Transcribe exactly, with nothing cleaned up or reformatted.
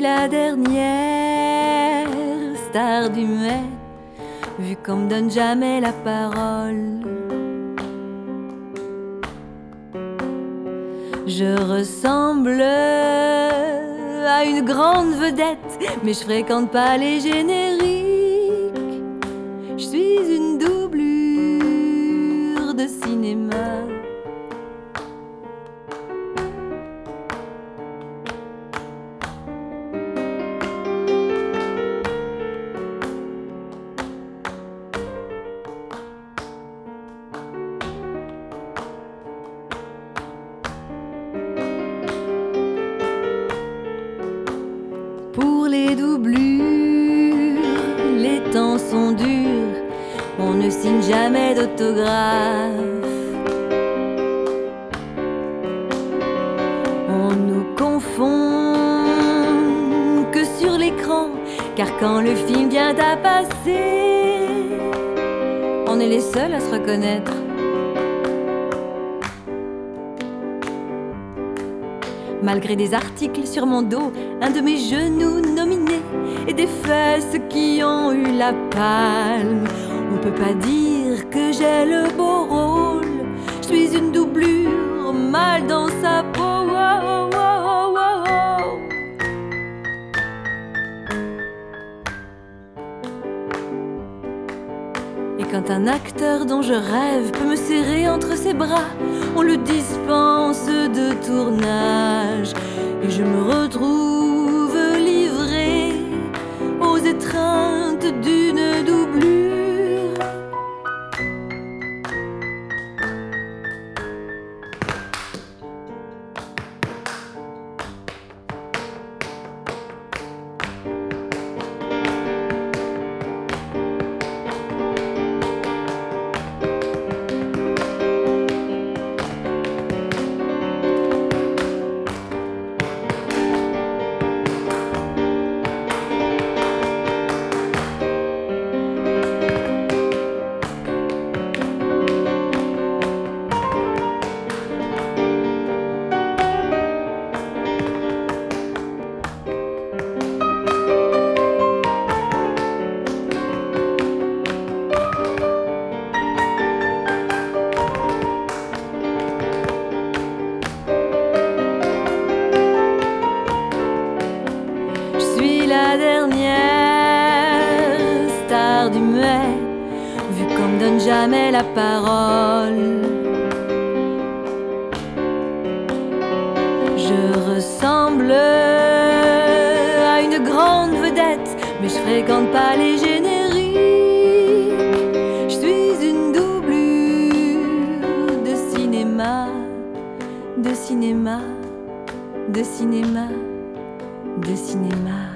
la dernière star du muet, vu qu'on me donne jamais la parole. Je ressemble à une grande vedette, mais je fréquente pas les génériques. Je suis une doublure de cinéma. Pour les doublures, les temps sont durs, on ne signe jamais d'autographe. On nous confond que sur l'écran, car quand le film vient à passer, on est les seuls à se reconnaître. Malgré des articles sur mon dos, un de mes genoux nominés et des fesses qui ont eu la palme, on peut pas dire que j'ai le beau rôle. Je suis une doublure mal dans sa peau. Oh, oh, oh, oh, oh. Et quand un acteur dont je rêve peut me serrer entre ses bras, on le dispense de tournage et je me retrouve livrée aux étreintes d'une doublure. La dernière star du muet, vu qu'on me donne jamais la parole. Je ressemble à une grande vedette, mais je fréquente pas les génériques. Je suis une doublure de cinéma, de cinéma, de cinéma, de cinéma.